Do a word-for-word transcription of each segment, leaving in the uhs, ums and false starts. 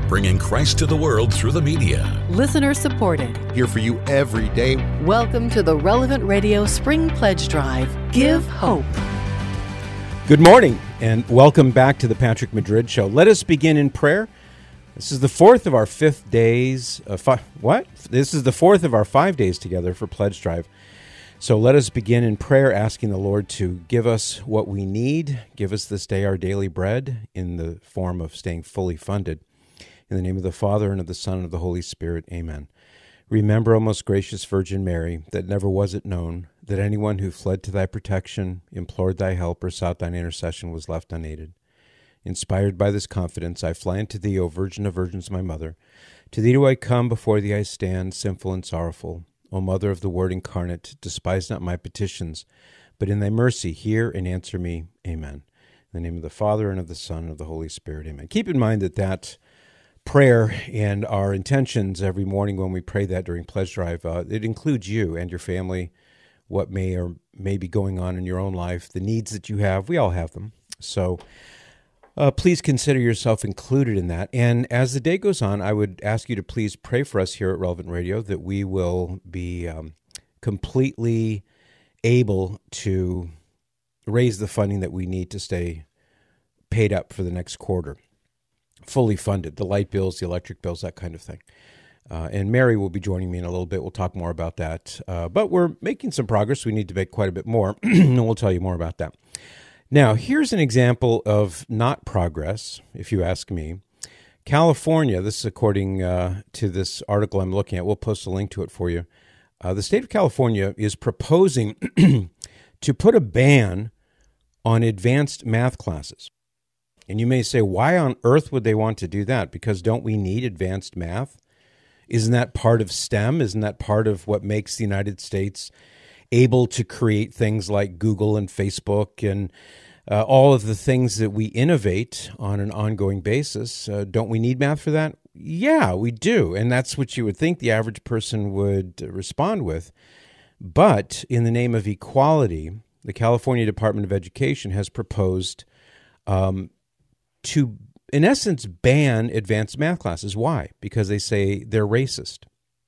bringing Christ to the world through the media. Listener supported. Here for you every day. Welcome to the Relevant Radio Spring Pledge Drive. Give hope. Good morning, and welcome back to the Patrick Madrid Show. Let us begin in prayer. This is the fourth of our fifth days. Uh, fi- what? This is the fourth of our five days together for Pledge Drive. So let us begin in prayer, asking the Lord to give us what we need. Give us this day our daily bread in the form of staying fully funded. In the name of the Father, and of the Son, and of the Holy Spirit, amen. Remember, O most gracious Virgin Mary, that never was it known that anyone who fled to thy protection, implored thy help, or sought thine intercession was left unaided. Inspired by this confidence, I fly unto thee, O Virgin of Virgins, my mother. To thee do I come, before thee I stand, sinful and sorrowful. O Mother of the Word incarnate, despise not my petitions, but in thy mercy hear and answer me. Amen. In the name of the Father, and of the Son, and of the Holy Spirit. Amen. Keep in mind that that prayer and our intentions every morning when we pray that during Pledge Drive, uh, it includes you and your family, what may or may be going on in your own life, the needs that you have. We all have them. So Uh, please consider yourself included in that. And as the day goes on, I would ask you to please pray for us here at Relevant Radio that we will be um, completely able to raise the funding that we need to stay paid up for the next quarter, fully funded, the light bills, the electric bills, that kind of thing. Uh, and Mary will be joining me in a little bit. We'll talk more about that. Uh, but we're making some progress. We need to make quite a bit more, and we'll tell you more about that. Now, here's an example of not progress, if you ask me. California, this is according uh, to this article I'm looking at. We'll post a link to it for you. Uh, the state of California is proposing to put a ban on advanced math classes. And you may say, why on earth would they want to do that? Because don't we need advanced math? Isn't that part of STEM? Isn't that part of what makes the United States able to create things like Google and Facebook and uh, all of the things that we innovate on an ongoing basis? Uh, don't we need math for that? Yeah, we do. And that's what you would think the average person would respond with. But in the name of equality, the California Department of Education has proposed um, to, in essence, ban advanced math classes. Why? Because they say they're racist.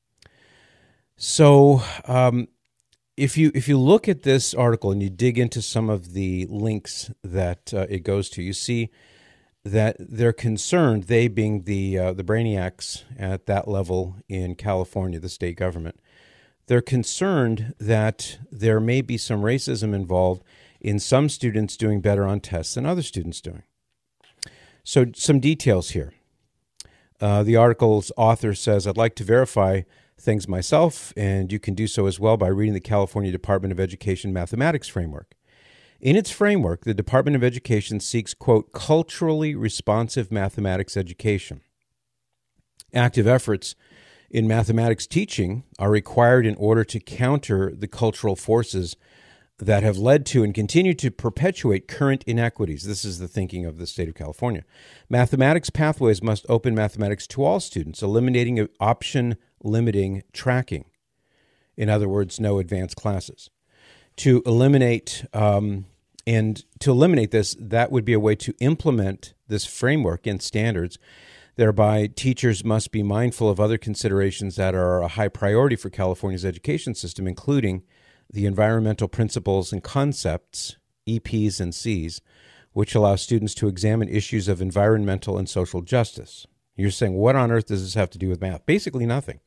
So, um, If you if you look at this article and you dig into some of the links that uh, it goes to, you see that they're concerned, they being the uh, the brainiacs at that level in California, the state government, they're concerned that there may be some racism involved in some students doing better on tests than other students doing. So some details here. Uh, the article's author says, I'd like to verify things myself, and you can do so as well by reading the California Department of Education Mathematics Framework. In its framework, the Department of Education seeks, quote, culturally responsive mathematics education. Active efforts in mathematics teaching are required in order to counter the cultural forces that have led to and continue to perpetuate current inequities. This is the thinking of the state of California. Mathematics pathways must open mathematics to all students, eliminating option limiting tracking. In other words, no advanced classes. To eliminate um, and to eliminate this, that would be a way to implement this framework and standards. Thereby, teachers must be mindful of other considerations that are a high priority for California's education system, including the environmental principles and concepts, E Ps and Cs, which allow students to examine issues of environmental and social justice. You're saying, what on earth does this have to do with math? Basically nothing.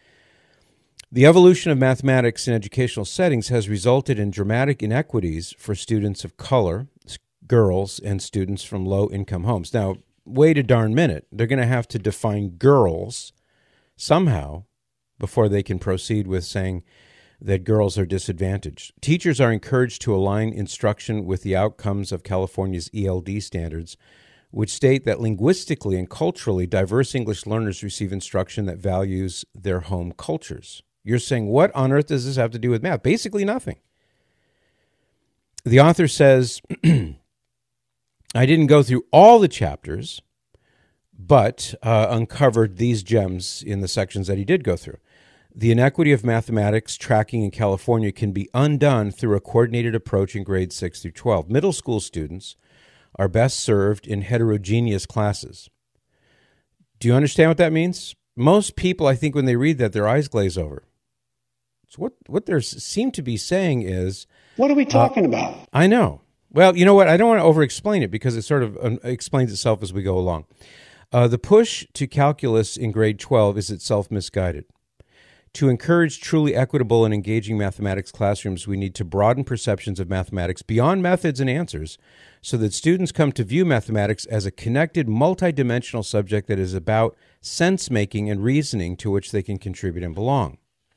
The evolution of mathematics in educational settings has resulted in dramatic inequities for students of color, girls, and students from low-income homes. Now, wait a darn minute. They're going to have to define girls somehow before they can proceed with saying that girls are disadvantaged. Teachers are encouraged to align instruction with the outcomes of California's E L D standards, which state that linguistically and culturally diverse English learners receive instruction that values their home cultures. You're saying, what on earth does this have to do with math? Basically nothing. The author says, I didn't go through all the chapters, but uh, uncovered these gems in the sections that he did go through. The inequity of mathematics tracking in California can be undone through a coordinated approach in grades six through twelve. Middle school students are best served in heterogeneous classes. Do you understand what that means? Most people, I think, when they read that, their eyes glaze over. So what what they seem to be saying is... What are we talking uh, about? I know. Well, you know what? I don't want to over-explain it because it sort of um, explains itself as we go along. Uh, the push to calculus in grade twelve is itself misguided. To encourage truly equitable and engaging mathematics classrooms, we need to broaden perceptions of mathematics beyond methods and answers so that students come to view mathematics as a connected, multidimensional subject that is about sense-making and reasoning to which they can contribute and belong.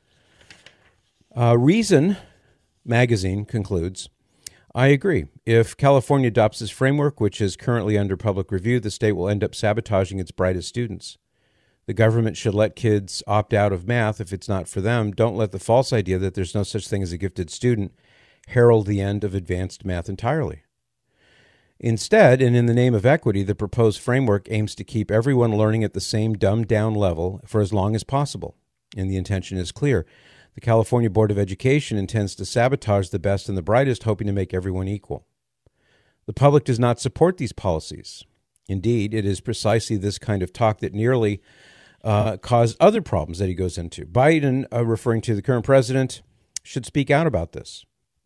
Uh, Reason magazine concludes, I agree. If California adopts this framework, which is currently under public review, the state will end up sabotaging its brightest students. The government should let kids opt out of math if it's not for them. Don't let the false idea that there's no such thing as a gifted student herald the end of advanced math entirely. Instead, and in the name of equity, the proposed framework aims to keep everyone learning at the same dumbed-down level for as long as possible. And the intention is clear. The California Board of Education intends to sabotage the best and the brightest, hoping to make everyone equal. The public does not support these policies. Indeed, it is precisely this kind of talk that nearly uh, caused other problems that he goes into. Biden, uh, referring to the current president, should speak out about this.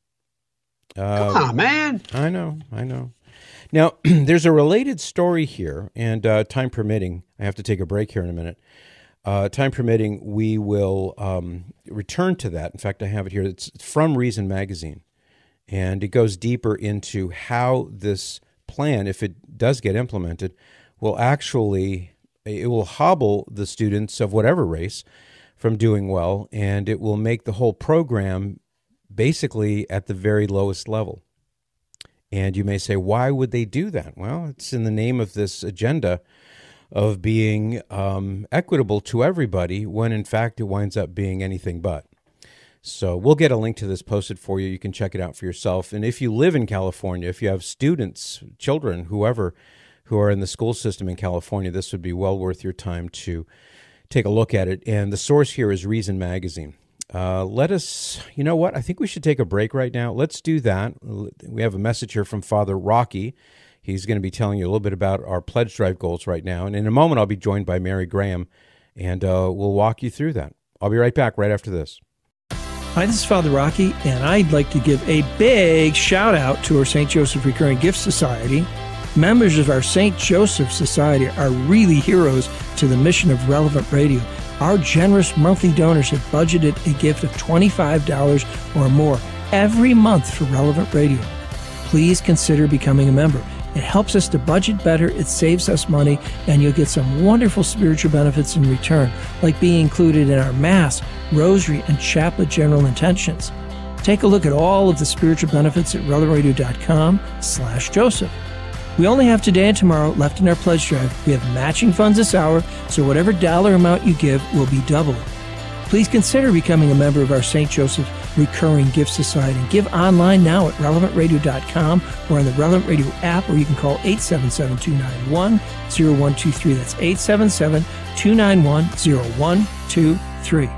Uh, Come on, man. I know, I know. Now, there's a related story here, and uh, time permitting, I have to take a break here in a minute. Uh, time permitting, we will um, return to that. In fact, I have it here. It's from Reason Magazine, and it goes deeper into how this plan, if it does get implemented, will actually, it will hobble the students of whatever race from doing well, and it will make the whole program basically at the very lowest level. And you may say, why would they do that? Well, it's in the name of this agenda of being um, equitable to everybody, when in fact it winds up being anything but. So we'll get a link to this posted for you. You can check it out for yourself. And if you live in California, if you have students, children, whoever, who are in the school system in California, this would be well worth your time to take a look at it. And the source here is Reason Magazine. Uh, let us, you know what, I think we should take a break right now. Let's do that. We have a message here from Father Rocky. He's going to be telling you a little bit about our pledge drive goals right now. And in a moment, I'll be joined by Mary Graham, and uh, we'll walk you through that. I'll be right back right after this. Hi, this is Father Rocky, and I'd like to give a big shout out to our Saint Joseph Recurring Gift Society. Members of our Saint Joseph Society are really heroes to the mission of Relevant Radio. Our generous monthly donors have budgeted a gift of twenty-five dollars or more every month for Relevant Radio. Please consider becoming a member. It helps us to budget better, it saves us money, and you'll get some wonderful spiritual benefits in return, like being included in our Mass, Rosary, and Chaplet General Intentions. Take a look at all of the spiritual benefits at relevantradio.com slash Joseph. We only have today and tomorrow left in our pledge drive. We have matching funds this hour, so whatever dollar amount you give will be doubled. Please consider becoming a member of our Saint Joseph Recurring Gift Society. Give online now at relevant radio dot com or on the Relevant Radio app, or you can call eight seven seven, two nine one, zero one two three. That's eight seven seven, two nine one, zero one two three.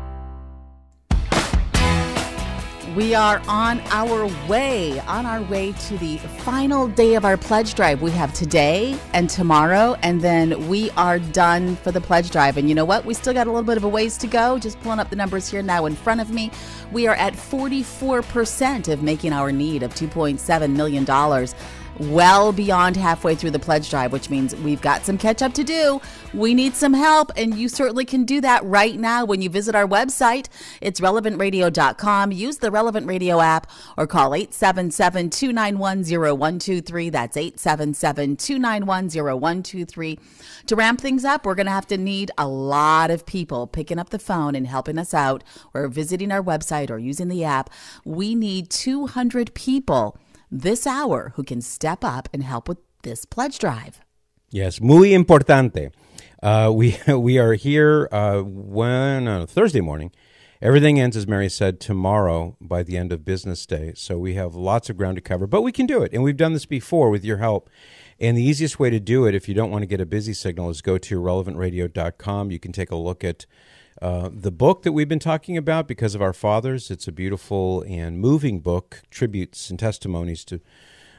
We are on our way, on our way to the final day of our pledge drive. We have today and tomorrow, and then we are done for the pledge drive. And you know what? We still got a little bit of a ways to go. Just pulling up the numbers here now in front of me. We are at forty-four percent of making our need of two point seven million dollars. Well beyond halfway through the pledge drive, which means we've got some catch up to do. We need some help, and you certainly can do that right now when you visit our website. It's relevant radio dot com. Use the Relevant Radio app or call eight seven seven, two nine one, zero one two three. That's eight seven seven, two nine one, zero one two three. To ramp things up, we're going to have to need a lot of people picking up the phone and helping us out, or visiting our website or using the app. We need two hundred people this hour who can step up and help with this pledge drive. Yes, muy importante. Uh, we we are here uh, when uh, Thursday morning. Everything ends, as Mary said, tomorrow by the end of business day. So we have lots of ground to cover, but we can do it. And we've done this before with your help. And the easiest way to do it, if you don't want to get a busy signal, is go to relevant radio dot com. You can take a look at Uh, the book that we've been talking about, Because of Our Fathers. It's a beautiful and moving book, tributes and testimonies to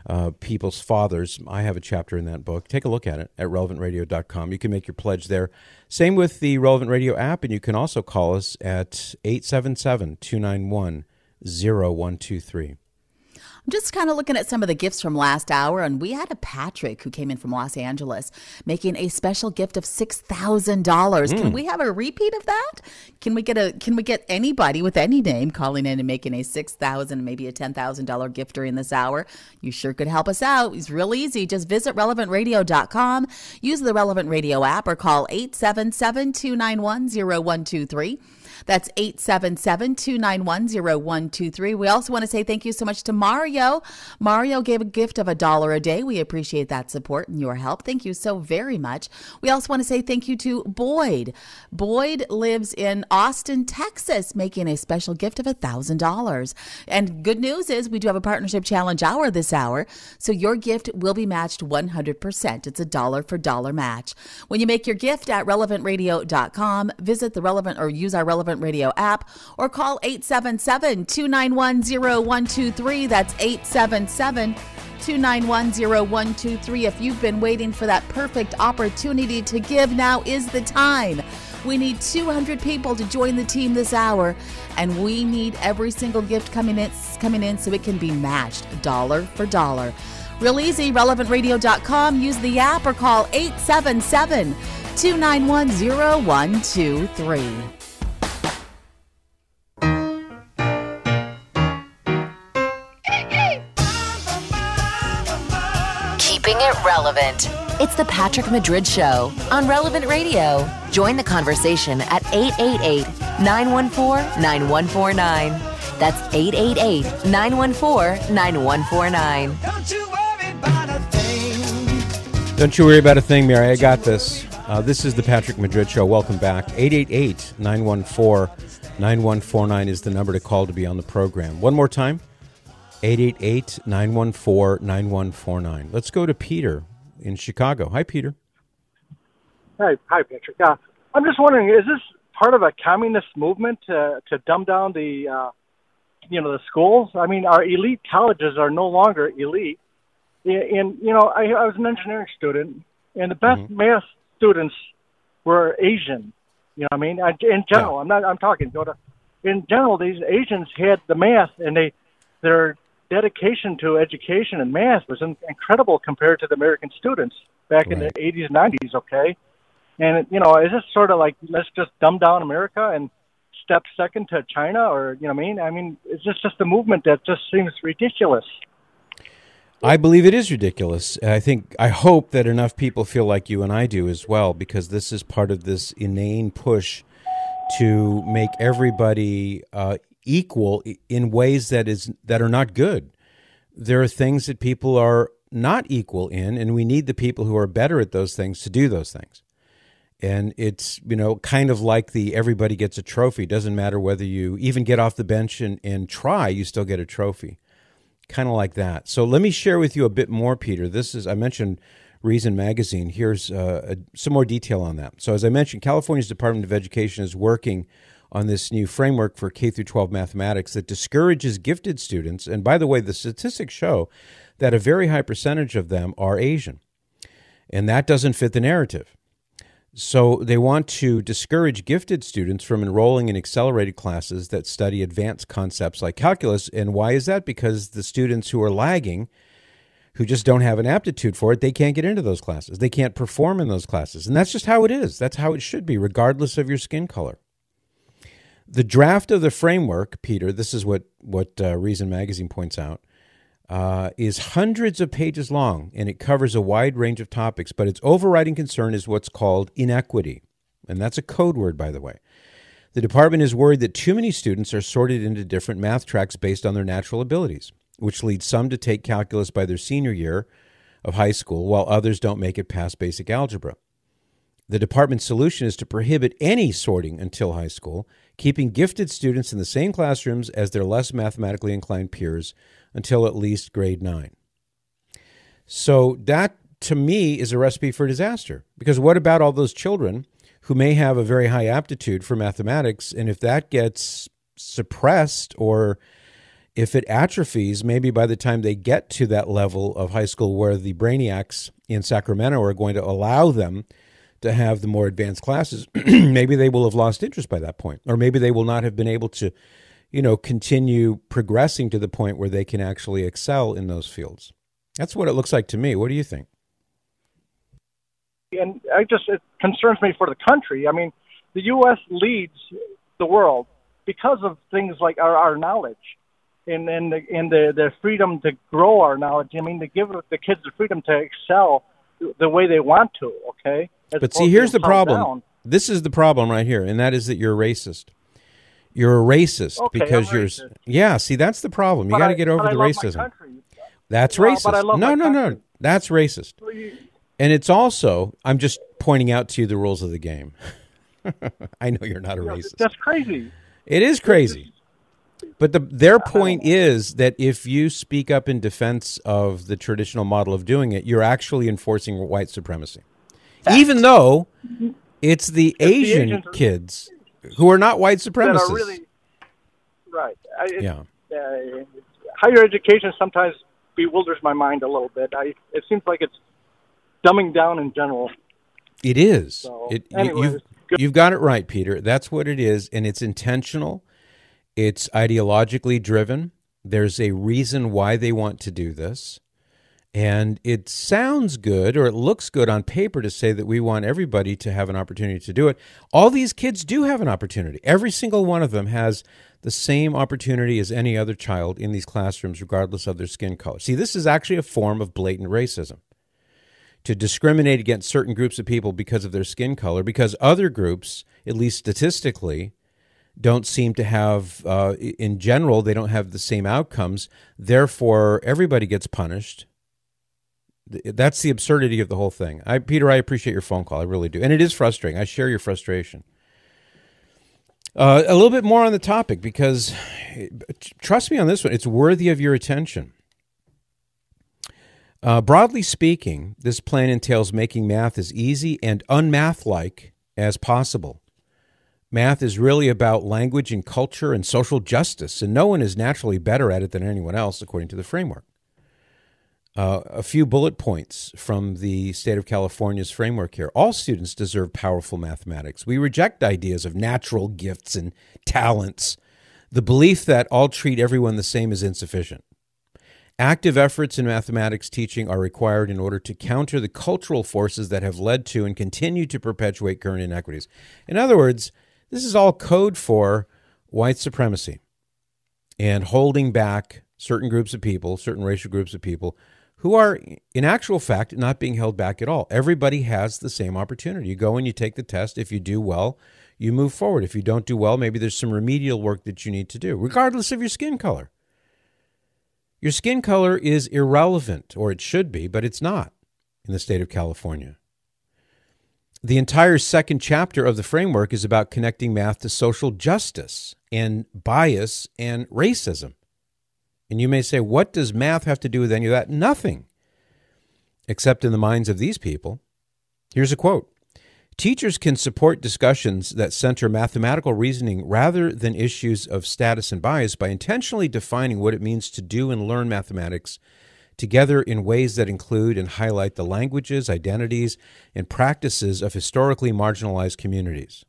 uh, people's fathers. I have a chapter in that book. Take a look at it at relevant radio dot com. You can make your pledge there. Same with the Relevant Radio app, and you can also call us at eight seven seven, two nine one, zero one two three. I'm just kind of looking at some of the gifts from last hour, and we had a Patrick who came in from Los Angeles making a special gift of six thousand dollars. Mm. Can we have a repeat of that? Can we get a? Can we get anybody with any name calling in and making a six thousand dollars, maybe a ten thousand dollars gift during this hour? You sure could help us out. It's real easy. Just visit relevant radio dot com, use the Relevant Radio app, or call eight seven seven, two nine one, zero one two three. That's eight seven seven, two nine one, zero one two three. We also want to say thank you so much to Mario. Mario gave a gift of a dollar a day. We appreciate that support and your help. Thank you so very much. We also want to say thank you to Boyd. Boyd lives in Austin, Texas, making a special gift of one thousand dollars. And good news is we do have a partnership challenge hour this hour, so your gift will be matched one hundred percent. It's a dollar for dollar match. When you make your gift at relevant radio dot com, visit the Relevant or use our Relevant Radio app, or call eight seven seven, two nine one, zero one two three. That's eight seven seven, two nine one, zero one two three. If you've been waiting for that perfect opportunity to give, now is the time. We need two hundred people to join the team this hour, and we need every single gift coming in, coming in so it can be matched dollar for dollar. Real easy, relevant radio dot com. Use the app or call eight seven seven, two nine one, zero one two three. Keeping it relevant. It's the Patrick Madrid Show on Relevant Radio. Join the conversation at eight eight eight, nine one four, nine one four nine. That's eight eight eight, nine one four, nine one four nine. Don't you worry about a thing. Don't you worry about a thing, Mary. I got this. Uh, this is the Patrick Madrid Show. Welcome back. eight eight eight, nine one four, nine one four nine is the number to call to be on the program. One more time. eight eight eight, nine one four, nine one four nine. Let's go to Peter in Chicago. Hi, Peter. Hi, hi, Patrick. Uh, I'm just wondering, is this part of a communist movement to, to dumb down the, uh, you know, the schools? I mean, our elite colleges are no longer elite. And, you know, I, I was an engineering student, and the best mm-hmm. math students were Asian. You know what I mean? I, in general, yeah. I'm not. I'm talking. Go to. In general, these Asians had the math, and they their dedication to education and math was in, incredible compared to the American students back right. in the eighties and nineties, okay? And, you know, is this sort of like, let's just dumb down America and step second to China, or, you know what I mean? I mean, it's just, just a movement that just seems ridiculous. I believe it is ridiculous. I think, I hope that enough people feel like you and I do as well, because this is part of this inane push to make everybody uh, equal in ways that is that are not good. There are things that people are not equal in, and we need the people who are better at those things to do those things. And it's, you know, kind of like the everybody gets a trophy. Doesn't matter whether you even get off the bench and, and try, you still get a trophy. Kind of like that. So let me share with you a bit more, Peter. This is, I mentioned Reason Magazine. Here's uh, a, some more detail on that. So as I mentioned, California's Department of Education is working on this new framework for K through twelve mathematics that discourages gifted students. And by the way, the statistics show that a very high percentage of them are Asian. And that doesn't fit the narrative. So they want to discourage gifted students from enrolling in accelerated classes that study advanced concepts like calculus. And why is that? Because the students who are lagging, who just don't have an aptitude for it, they can't get into those classes. They can't perform in those classes. And that's just how it is. That's how it should be, regardless of your skin color. The draft of the framework, Peter, this is what, what uh, Reason Magazine points out, uh, is hundreds of pages long, and it covers a wide range of topics, but its overriding concern is what's called inequity. And that's a code word, by the way. The department is worried that too many students are sorted into different math tracks based on their natural abilities, which leads some to take calculus by their senior year of high school, while others don't make it past basic algebra. The department's solution is to prohibit any sorting until high school, keeping gifted students in the same classrooms as their less mathematically inclined peers until at least grade nine. So that, to me, is a recipe for disaster. Because what about all those children who may have a very high aptitude for mathematics, and if that gets suppressed or if it atrophies, maybe by the time they get to that level of high school where the brainiacs in Sacramento are going to allow them to have the more advanced classes, maybe they will have lost interest by that point, or maybe they will not have been able to, you know, continue progressing to the point where they can actually excel in those fields. That's what it looks like to me. What do you think? And I just, it concerns me for the country. I mean, the U S leads the world because of things like our, our knowledge and, and, the, and the, the freedom to grow our knowledge. I mean, to give the kids the freedom to excel the way they want to, okay? As but see, here's the problem. Down. This is the problem right here, and that is that you're racist. You're a racist okay, because I'm you're racist. Yeah, see, that's the problem. You got to get over but the I love racism. My country. That's well, racist. But I love no, my no, country. no. That's racist. And it's also, I'm just pointing out to you the rules of the game. I know you're not a yeah, racist. That's crazy. It is crazy. But the, their point is that if you speak up in defense of the traditional model of doing it, you're actually enforcing white supremacy. Fact. Even though it's the if Asian the kids who are not white supremacists. That are really, right. I, it, yeah. Uh, higher education sometimes bewilders my mind a little bit. I, it seems like it's dumbing down in general. It is. So, it, anyways, you've, you've got it right, Peter. That's what it is, and it's intentional. It's ideologically driven. There's a reason why they want to do this. And it sounds good, or it looks good on paper to say that we want everybody to have an opportunity to do it. All these kids do have an opportunity. Every single one of them has the same opportunity as any other child in these classrooms, regardless of their skin color. See, this is actually a form of blatant racism. To discriminate against certain groups of people because of their skin color, because other groups, at least statistically, don't seem to have, uh, in general, they don't have the same outcomes. Therefore, everybody gets punished. That's the absurdity of the whole thing. I, Peter, I appreciate your phone call. I really do. And it is frustrating. I share your frustration. Uh, a little bit more on the topic, because trust me on this one, it's worthy of your attention. Uh, broadly speaking, this plan entails making math as easy and unmath-like as possible. Math is really about language and culture and social justice, and no one is naturally better at it than anyone else, according to the framework. Uh, a few bullet points from the state of California's framework here. All students deserve powerful mathematics. We reject ideas of natural gifts and talents. The belief that all treat everyone the same is insufficient. Active efforts in mathematics teaching are required in order to counter the cultural forces that have led to and continue to perpetuate current inequities. In other words, this is all code for white supremacy and holding back certain groups of people, certain racial groups of people, who are, in actual fact, not being held back at all. Everybody has the same opportunity. You go and you take the test. If you do well, you move forward. If you don't do well, maybe there's some remedial work that you need to do, regardless of your skin color. Your skin color is irrelevant, or it should be, but it's not in the state of California. The entire second chapter of the framework is about connecting math to social justice and bias and racism. And you may say, what does math have to do with any of that? Nothing, except in the minds of these people. Here's a quote. Teachers can support discussions that center mathematical reasoning rather than issues of status and bias by intentionally defining what it means to do and learn mathematics together in ways that include and highlight the languages, identities, and practices of historically marginalized communities.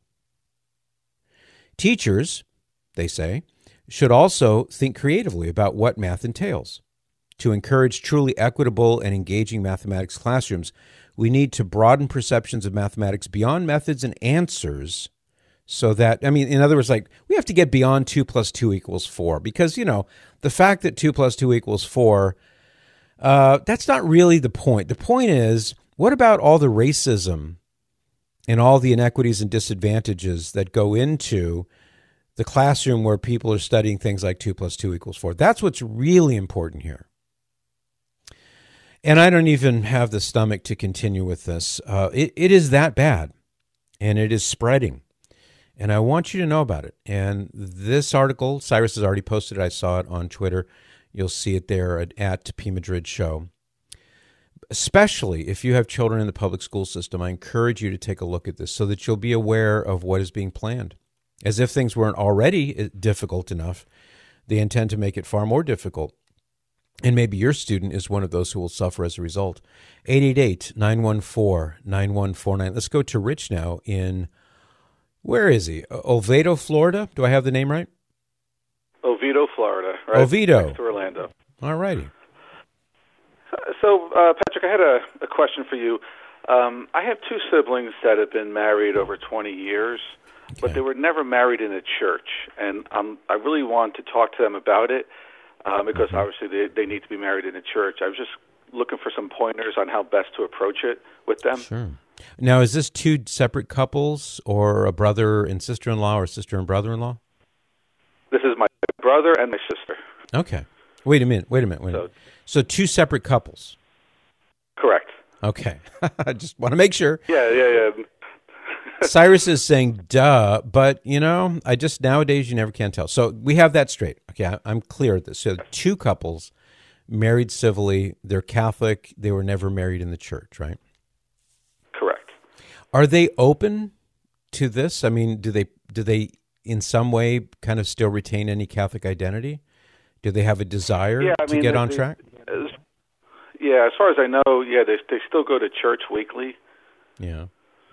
Teachers, they say, should also think creatively about what math entails. To encourage truly equitable and engaging mathematics classrooms, we need to broaden perceptions of mathematics beyond methods and answers so that, I mean, in other words, like, we have to get beyond two plus two equals four because, you know, the fact that two plus two equals four, uh, that's not really the point. The point is, what about all the racism and all the inequities and disadvantages that go into the classroom where people are studying things like two plus two equals four? That's what's really important here. And I don't even have the stomach to continue with this. Uh, it, it is that bad, and it is spreading. And I want you to know about it. And this article, Cyrus has already posted it. I saw it on Twitter. You'll see it there at, at P. Madrid Show. Especially if you have children in the public school system, I encourage you to take a look at this so that you'll be aware of what is being planned. As if things weren't already difficult enough, they intend to make it far more difficult. And maybe your student is one of those who will suffer as a result. eight eight eight, nine one four, nine one four nine. Let's go to Rich now in, where is he? Oviedo, Florida? Do I have the name right? Oviedo, Florida. Right? Oviedo. Next to Orlando. All righty. So, uh, Patrick, I had a, a question for you. Um, I have two siblings that have been married over twenty years, okay. but they were never married in a church. And um, I really want to talk to them about it uh, because mm-hmm. obviously they, they need to be married in a church. I was just looking for some pointers on how best to approach it with them. Sure. Now, is this two separate couples or a brother and sister-in-law or sister and brother-in-law? This is my brother and my sister. Okay. Wait a minute. Wait a minute. Wait a minute. So, so two separate couples? Correct. Okay. I just want to make sure. Yeah, yeah, yeah. Cyrus is saying, duh, but, you know, I just, nowadays you never can tell. So we have that straight. Okay, I, I'm clear at this. So two couples married civilly, they're Catholic, they were never married in the church, right? Correct. Are they open to this? I mean, do they do they in some way kind of still retain any Catholic identity? Do they have a desire yeah, I to mean, get they, on they, track? As, yeah, as far as I know, yeah, they they still go to church weekly. Yeah.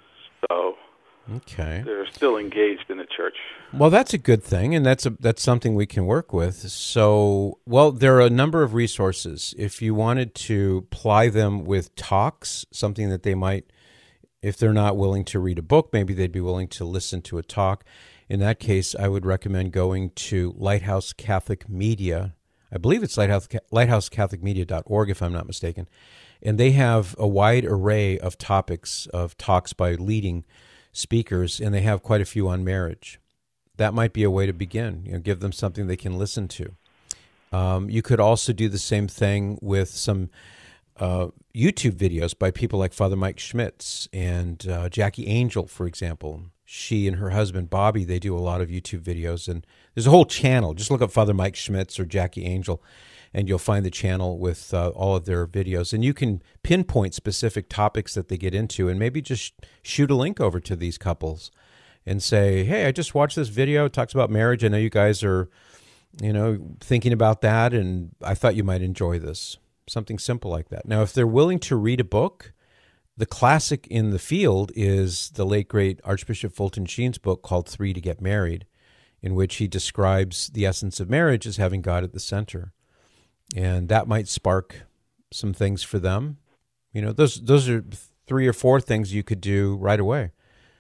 So okay, they're still engaged in the church. Well, that's a good thing, and that's a, that's something we can work with. So, well, there are a number of resources. If you wanted to ply them with talks, something that they might, if they're not willing to read a book, maybe they'd be willing to listen to a talk. In that case, I would recommend going to Lighthouse Catholic Media. I believe it's lighthouse lighthouse catholic media dot org, if I'm not mistaken. And they have a wide array of topics of talks by leading speakers, and they have quite a few on marriage. That might be a way to begin. You know, give them something they can listen to. Um, you could also do the same thing with some uh, YouTube videos by people like Father Mike Schmitz and uh, Jackie Angel, for example. She and her husband, Bobby, they do a lot of YouTube videos, and there's a whole channel. Just look up Father Mike Schmitz or Jackie Angel, and you'll find the channel with uh, all of their videos. And you can pinpoint specific topics that they get into and maybe just shoot a link over to these couples and say, hey, I just watched this video. It talks about marriage. I know you guys are, you know, thinking about that, and I thought you might enjoy this. Something simple like that. Now, if they're willing to read a book, the classic in the field is the late, great Archbishop Fulton Sheen's book called Three to Get Married, in which he describes the essence of marriage as having God at the center. And that might spark some things for them. You know, those those are three or four things you could do right away.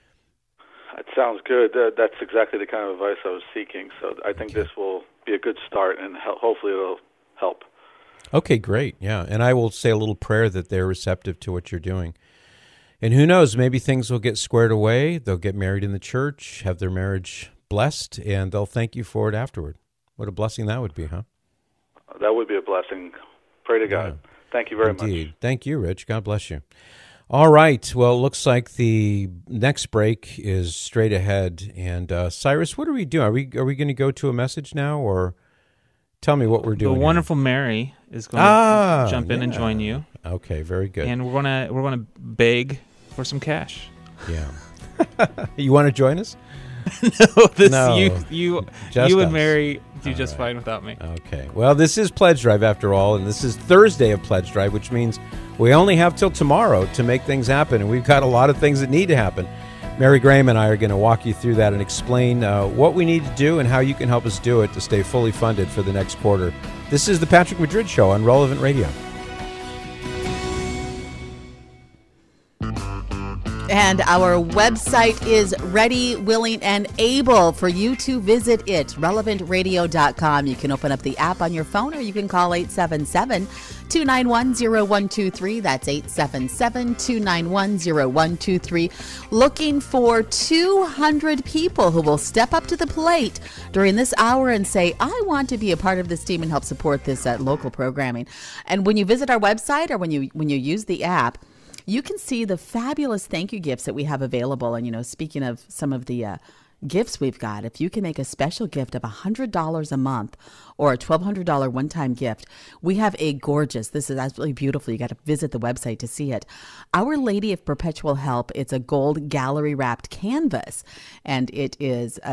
That sounds good. Uh, that's exactly the kind of advice I was seeking. So I think okay. this will be a good start, and ho- hopefully it'll help. Okay, great. Yeah, and I will say a little prayer that they're receptive to what you're doing. And who knows, maybe things will get squared away. They'll get married in the church, have their marriage blessed, and they'll thank you for it afterward. What a blessing that would be, huh? That would be a blessing. Pray to God. Yeah. Thank you very Indeed. much. Thank you, Rich. God bless you. All right. Well, it looks like the next break is straight ahead. And uh, Cyrus, what are we doing? Are we are we going to go to a message now, or tell me what we're doing? The wonderful here? Mary is going ah, to jump in yeah. and join you. Okay, very good. And we're gonna we're gonna beg for some cash. Yeah. You want to join us? no, this no, you you just you us. and Mary do all just right. fine without me. Okay. Well, this is Pledge Drive after all, and this is Thursday of Pledge Drive, which means we only have till tomorrow to make things happen, and we've got a lot of things that need to happen. Mary Graham and I are going to walk you through that and explain uh, what we need to do and how you can help us do it to stay fully funded for the next quarter. This is the Patrick Madrid Show on Relevant Radio. And our website is ready, willing, and able for you to visit it, relevant radio dot com. You can open up the app on your phone, or you can call eight seven seven, two nine one, zero one two three. That's eight seven seven, two nine one, zero one two three. Looking for two hundred people who will step up to the plate during this hour and say, I want to be a part of this team and help support this uh, local programming. And when you visit our website, or when you when you use the app, you can see the fabulous thank you gifts that we have available. And, you know, speaking of some of the uh, gifts we've got, if you can make a special gift of one hundred dollars a month or a twelve hundred dollars one-time gift, we have a gorgeous, this is absolutely beautiful. You got to visit the website to see it. Our Lady of Perpetual Help, it's a gold gallery wrapped canvas, and it is a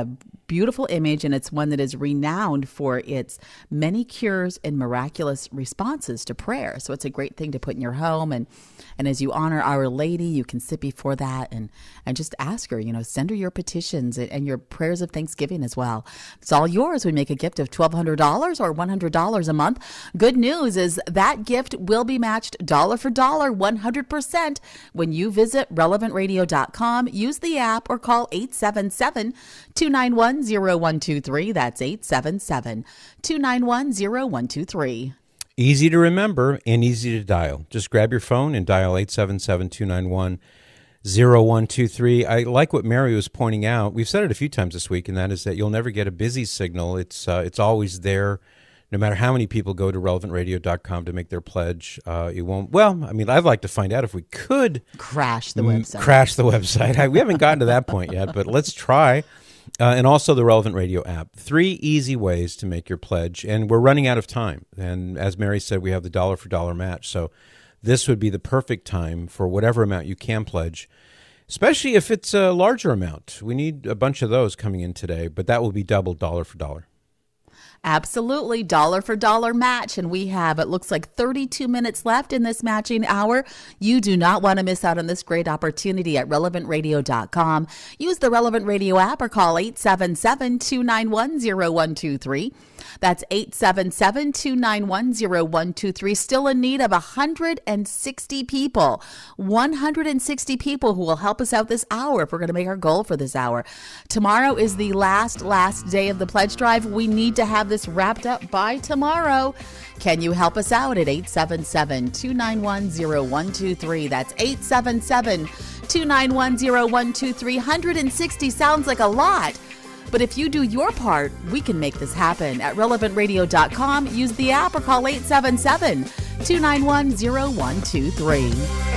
beautiful image, and it's one that is renowned for its many cures and miraculous responses to prayer. So it's a great thing to put in your home. And, and as you honor Our Lady, you can sit before that and, and just ask her, you know, send her your petitions and, and your prayers of thanksgiving as well. It's all yours. We make a gift of twelve hundred dollars or one hundred dollars a month. Good news is that gift will be matched dollar for dollar, one hundred percent when you visit relevant radio dot com, use the app, or call eight seven seven, two nine one, zero one two three. That's eight seven seven, two nine one, zero one two three. Easy to remember and easy to dial. Just grab your phone and dial eight seven seven, two nine one, zero one two three. I like what Mary was pointing out. We've said it a few times this week, and that is that you'll never get a busy signal. It's uh, it's always there. No matter how many people go to relevant radio dot com to make their pledge, uh, it won't. Well, I mean, I'd like to find out if we could crash the website. Crash the website. I, we haven't gotten to that point yet, but let's try. Uh, and also the Relevant Radio app. Three easy ways to make your pledge, and we're running out of time. And as Mary said, we have the dollar for dollar match. So this would be the perfect time for whatever amount you can pledge, especially if it's a larger amount. We need a bunch of those coming in today, but that will be double dollar for dollar. Absolutely, dollar for dollar match. And we have, it looks like thirty-two minutes left in this matching hour. You do not want to miss out on this great opportunity at relevant radio dot com. Use the Relevant Radio app or call eight seven seven, two nine one, zero one two three. That's eight seven seven, two nine one, zero one two three. Still in need of one hundred sixty people. one hundred sixty people who will help us out this hour if we're going to make our goal for this hour. Tomorrow is the last, last day of the pledge drive. We need to have this wrapped up by tomorrow. Can you help us out at eight seven seven, two nine one, zero one two three? That's eight seven seven, two nine one, zero one two three. one hundred sixty sounds like a lot. But if you do your part, we can make this happen. At relevant radio dot com, use the app or call eight seven seven, two nine one, zero one two three.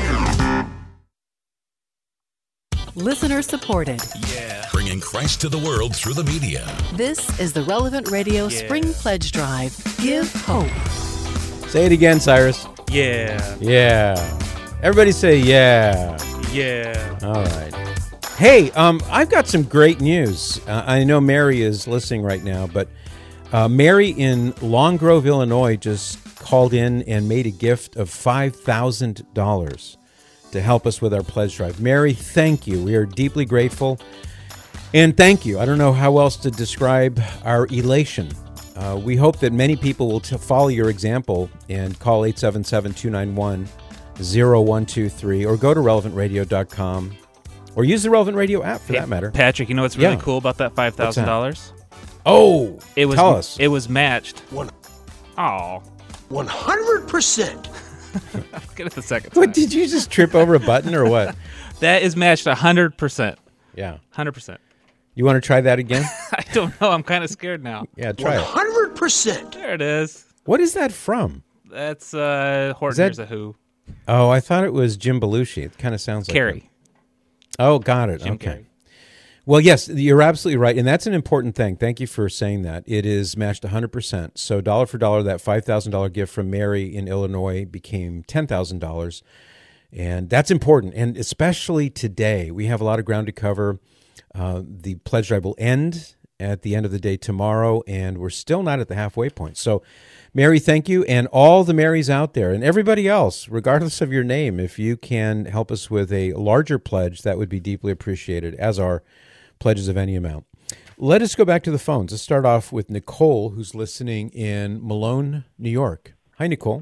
Listener supported. Yeah. Bringing Christ to the world through the media. This is the Relevant Radio Yeah. Spring Pledge Drive. Give hope. Say it again, Cyrus. Yeah. Yeah. Everybody say yeah. Yeah. All right. Hey, um, I've got some great news. Uh, I know Mary is listening right now, but uh, Mary in Long Grove, Illinois, just called in and made a gift of five thousand dollars to help us with our pledge drive. Mary, thank you. We are deeply grateful. And thank you. I don't know how else to describe our elation. Uh, we hope that many people will t- follow your example and call eight seven seven, two nine one, zero one two three or go to relevant radio dot com. Or use the Relevant Radio app, for Hey, that matter. Patrick, you know what's really Yeah. cool about that five thousand dollars? Oh, It was tell us. It was matched. One, Oh, one hundred percent. get it the second time. What, did you just trip over a button or what? That is matched one hundred percent. Yeah. one hundred percent. You want to try that again? I don't know. I'm kind of scared now. Yeah, try One it. hundred percent. There it is. What is that from? That's uh, Horton that- Hears a Who. Oh, I thought it was Jim Belushi. It kind of sounds like Carrie. him. Oh, got it. Jim okay. Carrey. Well, yes, you're absolutely right. And that's an important thing. Thank you for saying that. It is matched one hundred percent. So dollar for dollar, that five thousand dollars gift from Mary in Illinois became ten thousand dollars. And that's important. And especially today, we have a lot of ground to cover. Uh, the pledge drive will end at the end of the day tomorrow, and we're still not at the halfway point. So, Mary, thank you. And all the Marys out there and everybody else, regardless of your name, if you can help us with a larger pledge, that would be deeply appreciated, as are pledges of any amount. Let us go back to the phones. Let's start off with Nicole, who's listening in Malone, New York. Hi, Nicole.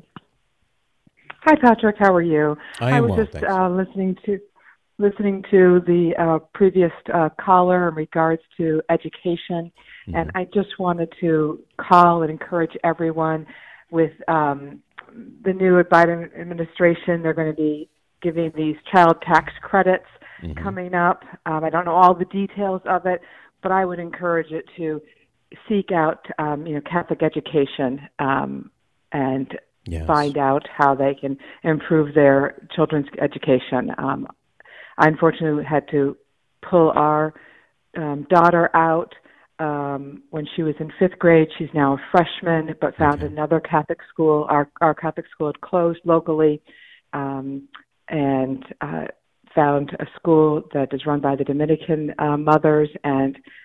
Hi, Patrick. How are you? I am was well, just thanks. uh, listening to listening to the uh, previous uh, caller in regards to education, Mm-hmm. and I just wanted to call and encourage everyone with um, the new Biden administration. They're going to be giving these child tax credits Mm-hmm. coming up. Um, I don't know all the details of it, but I would encourage it to seek out, um, you know, Catholic education um, and Yes. find out how they can improve their children's education. Um, I unfortunately had to pull our um, daughter out um, when she was in fifth grade. She's now a freshman, but found Okay. another Catholic school. Our, our Catholic school had closed locally, um, and uh, found a school that is run by the Dominican uh, mothers, and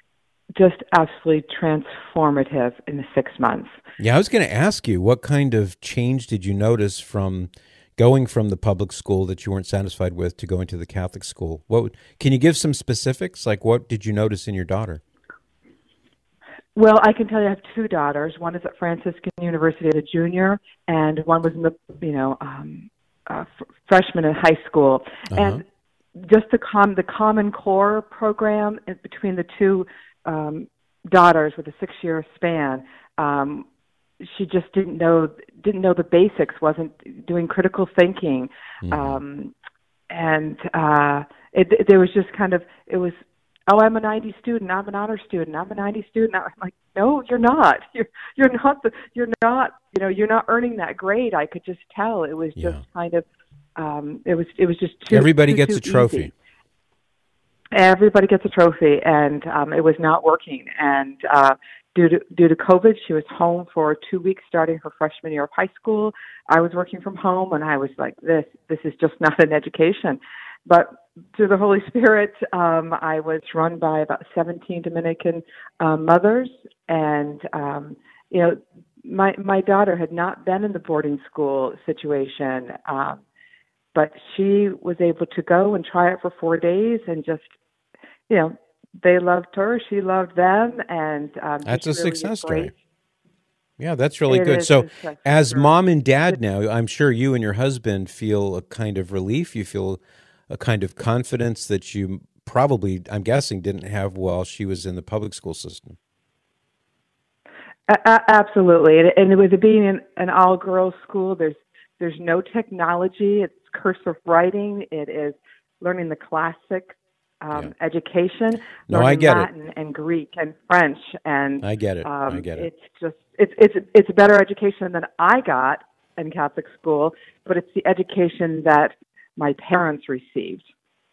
just absolutely transformative in the six months. Yeah, I was going to ask you, what kind of change did you notice from going from the public school that you weren't satisfied with to going to the Catholic school? What would, can you give some specifics? Like, what did you notice in your daughter? Well, I can tell you I have two daughters. One is at Franciscan University as a junior, and one was in the, you know, um, uh, f- freshman in high school. Uh-huh. And just the com the Common Core program between the two um, daughters with a six-year span, um, she just didn't know didn't know the basics. Wasn't doing critical thinking, mm-hmm. um, and uh, it, it, there was just kind of it was. Oh, I'm a ninety student. I'm an honor student. I'm a ninety student. I'm like, no, you're not. You're you're not. The, you're not. You know, you're not earning that grade. I could just tell. It was just yeah. kind of. Um, it was. It was just too. Everybody too, gets too a trophy. Easy. Everybody gets a trophy, and um, it was not working. And uh, due to due to COVID, she was home for two weeks, starting her freshman year of high school. I was working from home, and I was like, this this is just not an education. But through the Holy Spirit, um, I was run by about seventeen Dominican uh, mothers, and um, you know, my my daughter had not been in the boarding school situation, um, but she was able to go and try it for four days, and just, you know, they loved her, she loved them, and um, that's a really success great. story. Yeah, that's really It good. is So, a success as story. mom and dad now, I'm sure you and your husband feel a kind of relief. You feel a kind of confidence that you probably, I'm guessing, didn't have while she was in the public school system. Uh, absolutely, and, and with it being an, an all-girls school, there's there's no technology. It's cursive writing. It is learning the classic um, Yeah. education, No, learning I get it. Latin and Greek and French, and I get it. Um, I get it. It's just it's it's it's a better education than I got in Catholic school, but it's the education that my parents received.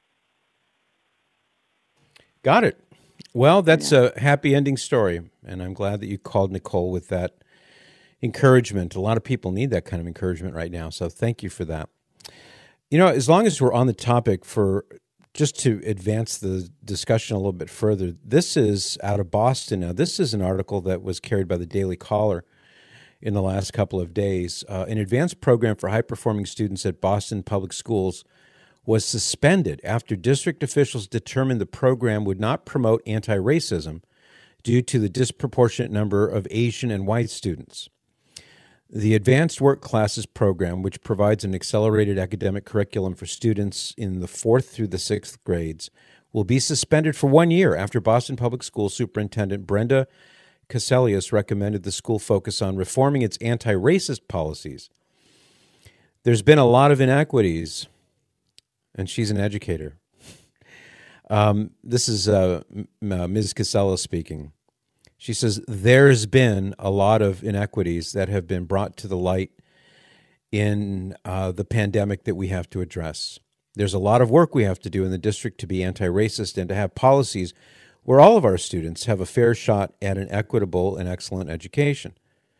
Got it. Well, that's yeah. a happy ending story, and I'm glad that you called Nicole with that encouragement. A lot of people need that kind of encouragement right now, so thank you for that. You know, as long as we're on the topic, for just to advance the discussion a little bit further, this is out of Boston now. This is an article that was carried by the Daily Caller in the last couple of days. Uh, an advanced program for high-performing students at Boston Public Schools was suspended after district officials determined the program would not promote anti-racism due to the disproportionate number of Asian and white students. The Advanced Work Classes program, which provides an accelerated academic curriculum for students in the fourth through the sixth grades, will be suspended for one year after Boston Public School Superintendent Brenda Cassellius recommended the school focus on reforming its anti-racist policies. There's been a lot of inequities, and she's an educator. Um, this is uh, M- uh, Miz Casella speaking. She says, there's been a lot of inequities that have been brought to the light in uh, the pandemic that we have to address. There's a lot of work we have to do in the district to be anti-racist and to have policies where all of our students have a fair shot at an equitable and excellent education.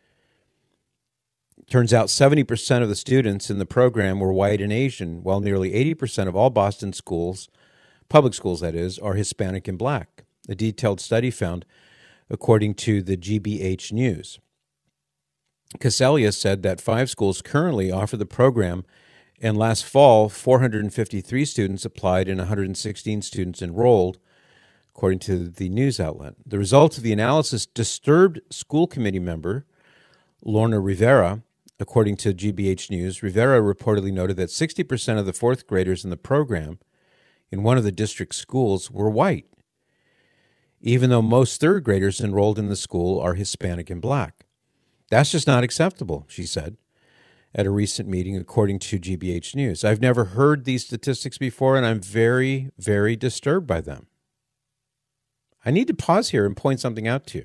Turns out seventy percent of the students in the program were white and Asian, while nearly eighty percent of all Boston schools, public schools that is, are Hispanic and black. A detailed study found, according to the G B H News. Cassellius said that five schools currently offer the program, and last fall, four hundred fifty-three students applied and one hundred sixteen students enrolled, according to the news outlet. The results of the analysis disturbed school committee member Lorna Rivera. According to G B H News, Rivera reportedly noted that sixty percent of the fourth graders in the program in one of the district schools were white, even though most third graders enrolled in the school are Hispanic and black. That's just not acceptable, she said at a recent meeting, according to G B H News. I've never heard these statistics before, and I'm very, very disturbed by them. I need to pause here and point something out to you.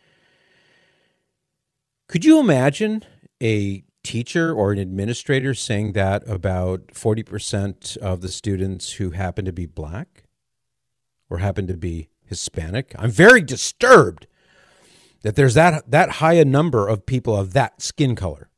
Could you imagine a teacher or an administrator saying that about forty percent of the students who happen to be black or happen to be Hispanic? I'm very disturbed that there's that, that high a number of people of that skin color.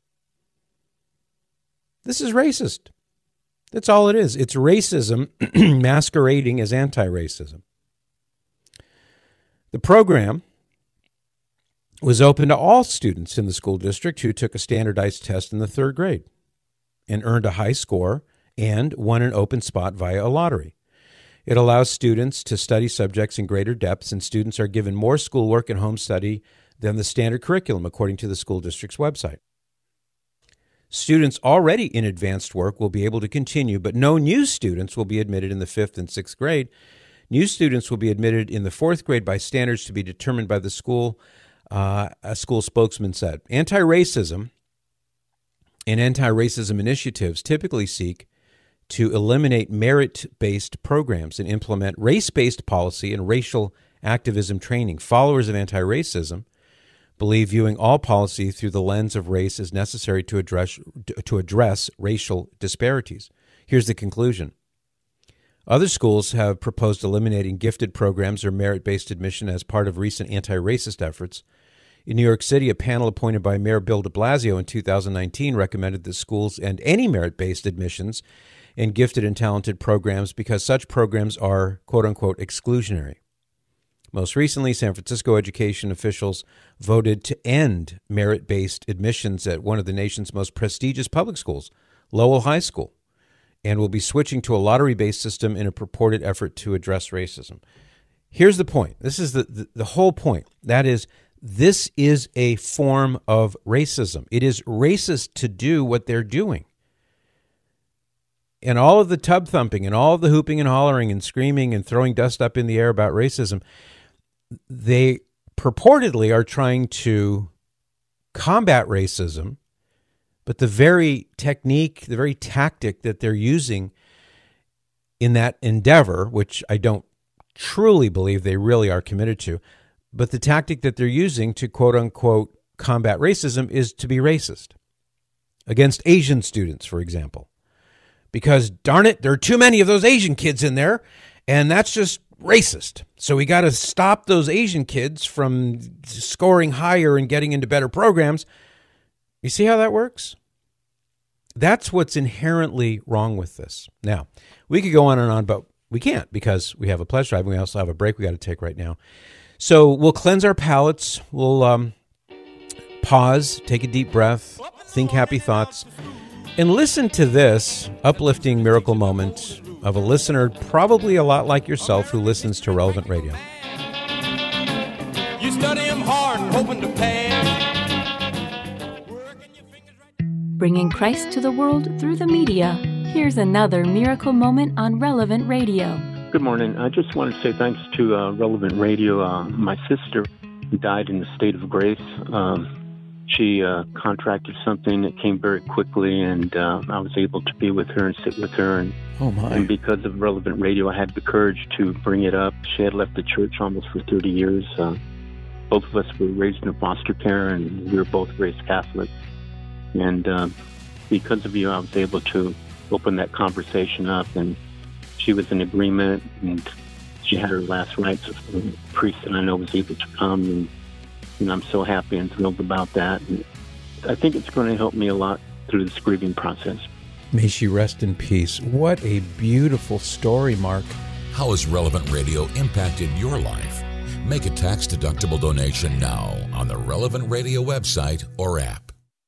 This is racist. That's all it is. It's racism masquerading as anti-racism. The program was open to all students in the school district who took a standardized test in the third grade and earned a high score and won an open spot via a lottery. It allows students to study subjects in greater depths, and students are given more schoolwork and home study than the standard curriculum, according to the school district's website. Students already in advanced work will be able to continue, but no new students will be admitted in the fifth and sixth grade. New students will be admitted in the fourth grade by standards to be determined by the school, uh, a school spokesman said. Anti-racism and anti-racism initiatives typically seek to eliminate merit-based programs and implement race-based policy and racial activism training. Followers of anti-racism believe viewing all policy through the lens of race is necessary to address to address racial disparities. Here's the conclusion. Other schools have proposed eliminating gifted programs or merit-based admission as part of recent anti-racist efforts. In New York City, a panel appointed by Mayor Bill de Blasio in two thousand nineteen recommended that schools end any merit-based admissions and gifted and talented programs because such programs are, quote-unquote, exclusionary. Most recently, San Francisco education officials voted to end merit-based admissions at one of the nation's most prestigious public schools, Lowell High School, and will be switching to a lottery-based system in a purported effort to address racism. Here's the point. This is the, the, the whole point. That is, this is a form of racism. It is racist to do what they're doing. And all of the tub thumping and all of the hooping and hollering and screaming and throwing dust up in the air about racism, they purportedly are trying to combat racism, but the very technique, the very tactic that they're using in that endeavor, which I don't truly believe they really are committed to, but the tactic that they're using to quote unquote combat racism is to be racist against Asian students, for example. Because, darn it, there are too many of those Asian kids in there, and that's just racist. So we got to stop those Asian kids from scoring higher and getting into better programs. You see how that works? That's what's inherently wrong with this. Now, we could go on and on, but we can't because we have a pledge drive and we also have a break we got to take right now. So we'll cleanse our palates. We'll um, pause, take a deep breath, think happy thoughts, and listen to this uplifting miracle moment of a listener probably a lot like yourself who listens to Relevant Radio. You study them hard, hoping to pass. Bringing Christ to the world through the media. Here's another miracle moment on Relevant Radio. Good morning. I just want to say thanks to uh, Relevant Radio. Uh, my sister died in a state of grace. Um, She uh, contracted something that came very quickly, and uh, I was able to be with her and sit with her. And, oh my. and because of Relevant Radio, I had the courage to bring it up. She had left the church almost for thirty years. Uh, both of us were raised in foster care, and we were both raised Catholic. And uh, because of you, I was able to open that conversation up, and she was in agreement, and she had her last rites. A priest that I know was able to come, and And I'm so happy and thrilled about that. And I think it's going to help me a lot through this grieving process. May she rest in peace. What a beautiful story, Mark. How has Relevant Radio impacted your life? Make a tax-deductible donation now on the Relevant Radio website or app.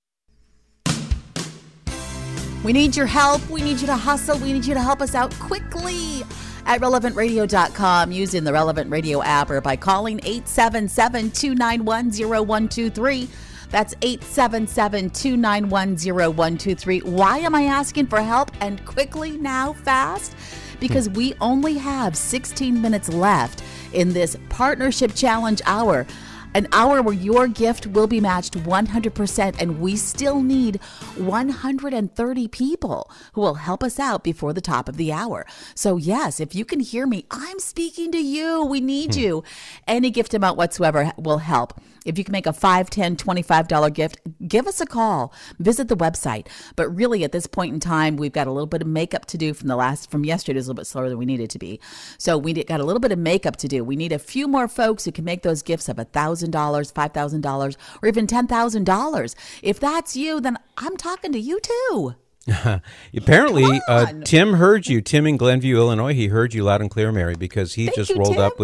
We need your help. We need you to hustle. We need you to help us out quickly at relevant radio dot com using the Relevant Radio app or by calling eight seven seven, two nine one, zero one two three. That's eight seven seven, two nine one, zero one two three. Why am I asking for help and quickly now, fast? Because we only have sixteen minutes left in this Partnership Challenge hour. An hour where your gift will be matched one hundred percent, and we still need one hundred thirty people who will help us out before the top of the hour. So yes, if you can hear me, I'm speaking to you. We need hmm. you. Any gift amount whatsoever will help. If you can make a five, ten, twenty-five dollars gift, give us a call. Visit the website. But really, at this point in time, we've got a little bit of makeup to do from the last, from yesterday. It was a little bit slower than we needed to be. So we got a little bit of makeup to do. We need a few more folks who can make those gifts of one thousand dollars, five thousand dollars, or even ten thousand dollars. If that's you, then I'm talking to you too. Apparently, uh, Tim heard you. Tim in Glenview, Illinois, he heard you loud and clear, Mary, because he Thank just you, rolled Tim. up with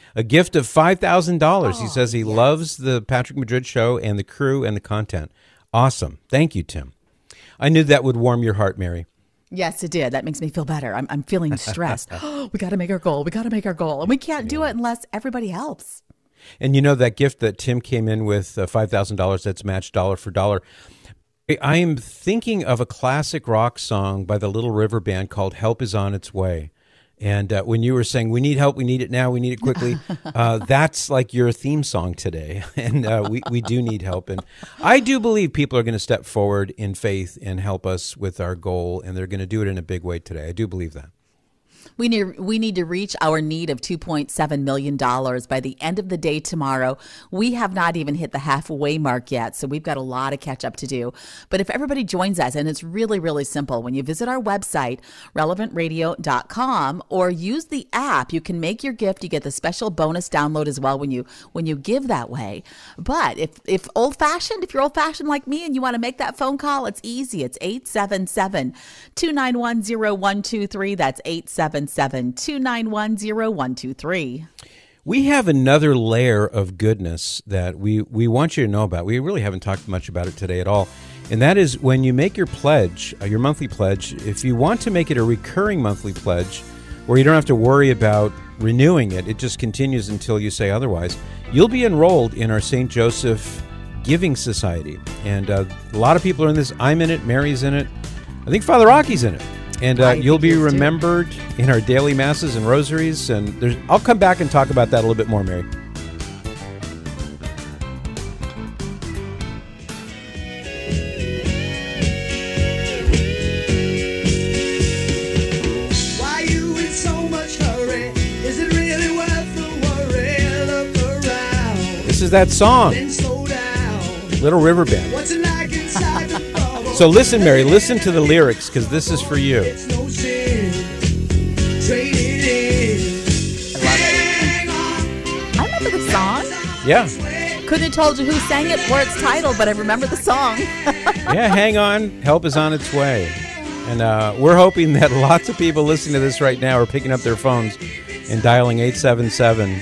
a gift of five thousand dollars. Oh, he says he yes. loves the Patrick Madrid Show and the crew and the content. Awesome. Thank you, Tim. I knew that would warm your heart, Mary. Yes, it did. That makes me feel better. I'm, I'm feeling stressed. Oh, we got to make our goal. We got to make our goal. And we can't do it unless everybody helps. And you know that gift that Tim came in with, uh, five thousand dollars, that's matched dollar for dollar. I am thinking of a classic rock song by the Little River Band called Help Is On Its Way. And uh, when you were saying, we need help, we need it now, we need it quickly, uh, that's like your theme song today. And uh, we, we do need help. And I do believe people are going to step forward in faith and help us with our goal. And they're going to do it in a big way today. I do believe that. We need, we need to reach our need of two point seven million dollars by the end of the day tomorrow. We have not even hit the halfway mark yet, so we've got a lot of catch up to do. But if everybody joins us, and it's really, really simple, when you visit our website, relevant radio dot com, or use the app, you can make your gift. You get the special bonus download as well when you when you give that way. But if, if old-fashioned, if you're old-fashioned like me and you want to make that phone call, it's easy. It's eight seven seven, two nine one, zero one two three. That's eight seven seven, two nine one, zero one two three. We have another layer of goodness that we, we want you to know about. We really haven't talked much about it today at all. And that is when you make your pledge, uh, your monthly pledge, if you want to make it a recurring monthly pledge where you don't have to worry about renewing it, it just continues until you say otherwise, you'll be enrolled in our Saint Joseph Giving Society. And uh, a lot of people are in this. I'm in it. Mary's in it. I think Father Rocky's in it. And uh, you'll be remembered too. in our daily masses and rosaries. And there's, I'll come back and talk about that a little bit more, Mary. Why you in so much hurry? Is it really worth the worry? Look around. This is that song. Then slow down. Little River Band. What's it like inside the bubble? So listen, Mary, listen to the lyrics, because this is for you. It's no sin. Trade it in. I love it. I remember the song. Yeah. Couldn't have told you who sang it or its title, but I remember the song. Yeah, hang on. Help is on its way. And uh, we're hoping that lots of people listening to this right now are picking up their phones and dialing eight seven seven.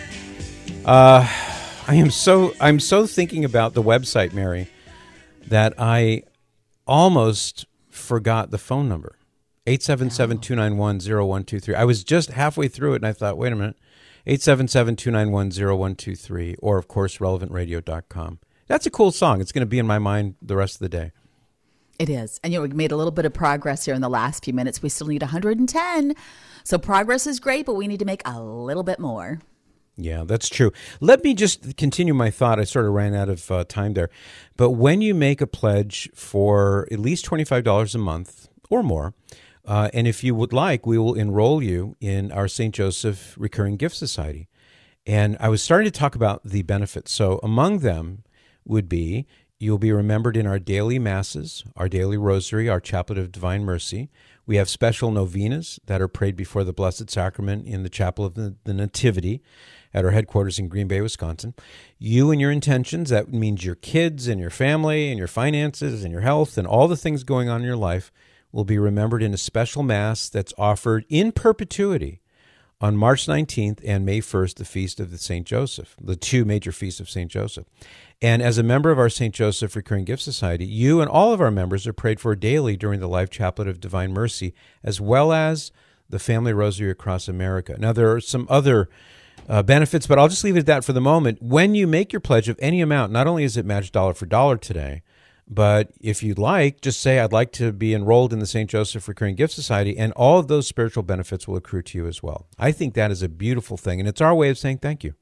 Uh, I am so I'm so thinking about the website, Mary, that I almost forgot the phone number. eight seven seven, two nine one, zero one two three. I was just halfway through it and I thought, wait a minute. eight seven seven, two nine one, zero one two three, or of course relevant radio dot com. That's a cool song. It's going to be in my mind the rest of the day. It is. And you know, we've made a little bit of progress here in the last few minutes. We still need one hundred ten. So progress is great, but we need to make a little bit more. Yeah, that's true. Let me just continue my thought. I sort of ran out of uh, time there. But when you make a pledge for at least twenty-five dollars a month or more, uh, and if you would like, we will enroll you in our Saint Joseph Recurring Gift Society. And I was starting to talk about the benefits. So among them would be you'll be remembered in our daily masses, our daily rosary, our chaplet of divine mercy. We have special novenas that are prayed before the Blessed Sacrament in the Chapel of the, the Nativity at our headquarters in Green Bay, Wisconsin. You and your intentions, that means your kids and your family and your finances and your health and all the things going on in your life, will be remembered in a special Mass that's offered in perpetuity on March nineteenth and May first, the Feast of the Saint Joseph, the two major feasts of Saint Joseph. And as a member of our Saint Joseph Recurring Gift Society, you and all of our members are prayed for daily during the Life Chaplet of Divine Mercy, as well as the Family Rosary across America. Now, there are some other uh, benefits, but I'll just leave it at that for the moment. When you make your pledge of any amount, not only is it matched dollar for dollar today, but if you'd like, just say, I'd like to be enrolled in the Saint Joseph Recurring Gift Society, and all of those spiritual benefits will accrue to you as well. I think that is a beautiful thing, and it's our way of saying thank you.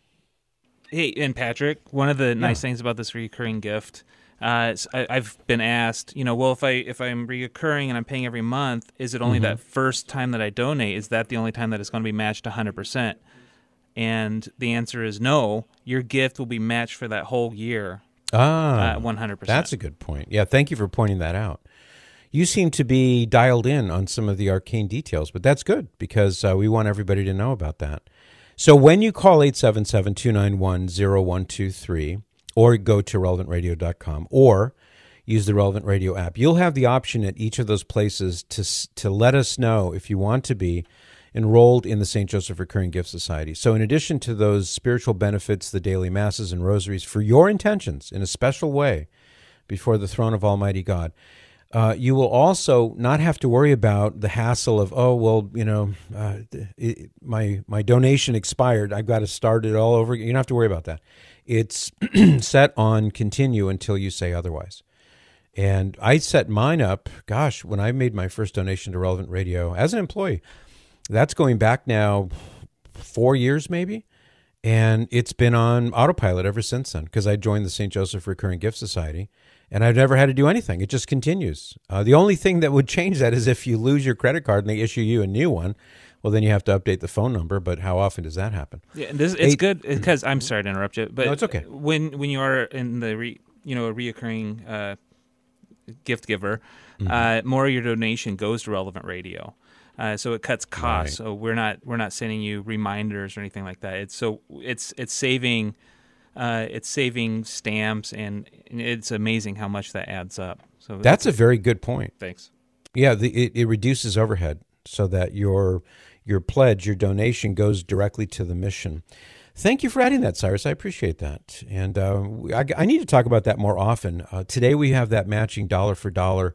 Hey, and Patrick, one of the Yeah. nice things about this recurring gift, uh, is I, I've been asked, you know, well, if I if I'm reoccurring and I'm paying every month, is it only Mhm. that first time that I donate? Is that the only time that it's going to be matched one hundred percent? And the answer is no. Your gift will be matched for that whole year. Ah, uh, one hundred percent. That's a good point. Yeah, thank you for pointing that out. You seem to be dialed in on some of the arcane details, but that's good because uh, we want everybody to know about that. So when you call eight seven seven, two nine one, zero one two three or go to relevant radio dot com or use the Relevant Radio app, you'll have the option at each of those places to to let us know if you want to be enrolled in the Saint Joseph Recurring Gift Society. So in addition to those spiritual benefits, the daily masses and rosaries, for your intentions in a special way before the throne of Almighty God, uh, you will also not have to worry about the hassle of, oh, well, you know, uh, it, my my donation expired. I've got to start it all over. You don't have to worry about that. It's set on continue until you say otherwise. And I set mine up, gosh, when I made my first donation to Relevant Radio as an employee. That's going back now four years maybe. And it's been on autopilot ever since then because I joined the Saint Joseph Recurring Gift Society, and I've never had to do anything. It just continues. Uh, the only thing that would change that is if you lose your credit card and they issue you a new one. Well, then you have to update the phone number, but how often does that happen? Yeah, and this, it's Eight, good because I'm sorry to interrupt you, but no, it's okay. When when you are in the re, you know a reoccurring uh, gift giver, mm-hmm. uh, more of your donation goes to Relevant Radio, uh, so it cuts costs. Right. So we're not we're not sending you reminders or anything like that. It's so it's it's saving uh, it's saving stamps, and it's amazing how much that adds up. So that's, that's a very good point. Thanks. Yeah, the, it, it reduces overhead so that your your pledge, your donation goes directly to the mission. Thank you for adding that, Cyrus. I appreciate that. And uh, I, I need to talk about that more often. Uh, today we have that matching dollar for dollar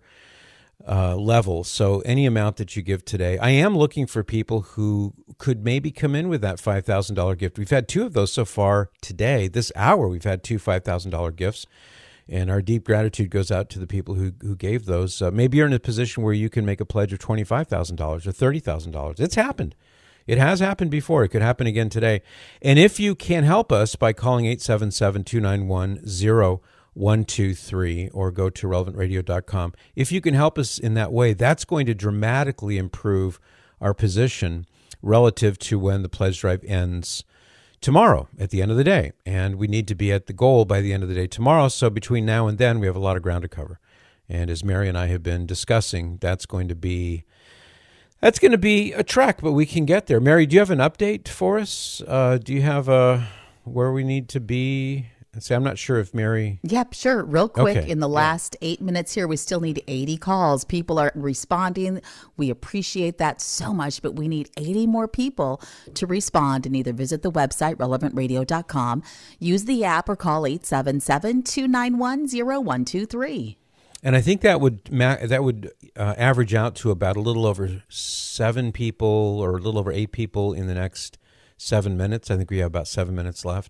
uh, level. So any amount that you give today, I am looking for people who could maybe come in with that five thousand dollars gift. We've had two of those so far today. This hour we've had two five thousand dollars gifts. And our deep gratitude goes out to the people who who gave those. Uh, maybe you're in a position where you can make a pledge of twenty-five thousand dollars or thirty thousand dollars. It's happened. It has happened before. It could happen again today. And if you can help us by calling eight seven seven, two nine one, zero one two three or go to relevant radio dot com, if you can help us in that way, that's going to dramatically improve our position relative to when the pledge drive ends tomorrow at the end of the day. And we need to be at the goal by the end of the day tomorrow. So between now and then, we have a lot of ground to cover. And as Mary and I have been discussing, that's going to be that's going to be a trek, but we can get there. Mary, do you have an update for us? Uh, do you have a where we need to be? See, I'm not sure if Mary... Yep, sure. Real quick, okay. in the last yeah. eight minutes here, we still need eighty calls. People are responding. We appreciate that so much, but we need eighty more people to respond and either visit the website, relevant radio dot com, use the app, or call eight seven seven, two nine one, zero one two three. And I think that would ma- that would uh, average out to about a little over seven people or a little over eight people in the next seven minutes. I think we have about seven minutes left.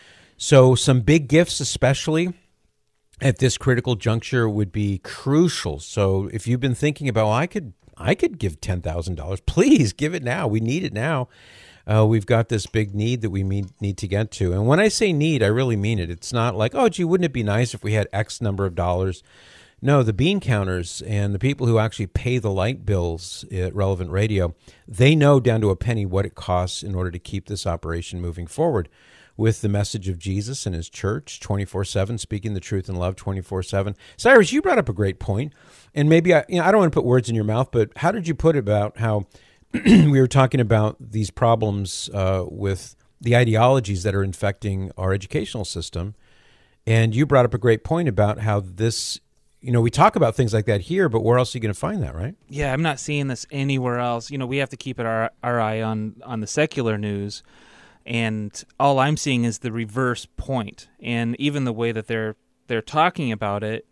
So some big gifts, especially at this critical juncture, would be crucial. So if you've been thinking about, well, I could I could give ten thousand dollars, please give it now. We need it now. Uh, we've got this big need that we need to get to. And when I say need, I really mean it. It's not like, oh, gee, wouldn't it be nice if we had X number of dollars? No, the bean counters and the people who actually pay the light bills at Relevant Radio, they know down to a penny what it costs in order to keep this operation moving forward with the message of Jesus and his church twenty-four seven, speaking the truth in love twenty-four seven. Cyrus, you brought up a great point, and maybe I, you know, I don't want to put words in your mouth, but how did you put it about how we were talking about these problems uh, with the ideologies that are infecting our educational system, and you brought up a great point about how this, you know, we talk about things like that here, but where else are you going to find that, right? Yeah, I'm not seeing this anywhere else. You know, we have to keep it our, our eye on, on the secular news. And all I'm seeing is the reverse point. And even the way that they're they're talking about it,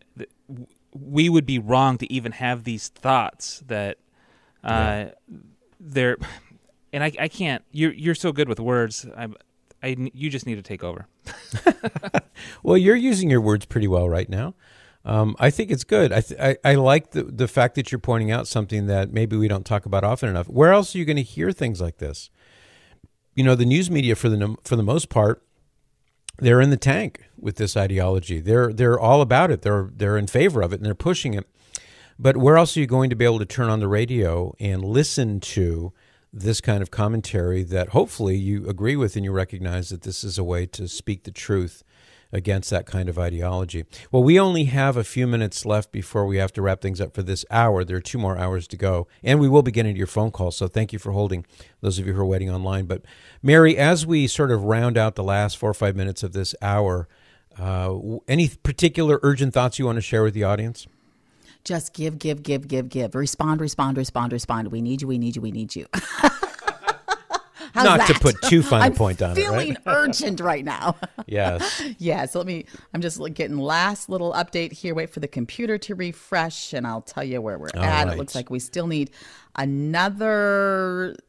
we would be wrong to even have these thoughts that uh, yeah. they're. And I, I can't. You're you're so good with words. I, I you just need to take over. Well, you're using your words pretty well right now. Um, I think it's good. I, th- I I like the the fact that you're pointing out something that maybe we don't talk about often enough. Where else are you going to hear things like this? You know, the news media, for the for the most part, they're in the tank with this ideology. They're they're all about it. They're they're in favor of it, and they're pushing it. But where else are you going to be able to turn on the radio and listen to this kind of commentary that hopefully you agree with and you recognize that this is a way to speak the truth against that kind of ideology? Well, we only have a few minutes left before we have to wrap things up for this hour. There are two more hours to go, and we will be getting to your phone calls, so thank you for holding, those of you who are waiting online. But Mary, as we sort of round out the last four or five minutes of this hour, uh, any particular urgent thoughts you want to share with the audience? Just give, give, give, give, give. Respond, respond, respond, respond. We need you, we need you, we need you. How's Not that? to put too fine a I'm point on it, right? feeling urgent right now. Yes. Yeah, so let me, I'm just like, getting last little update here. Wait for the computer to refresh, and I'll tell you where we're All at. right. It looks like we still need another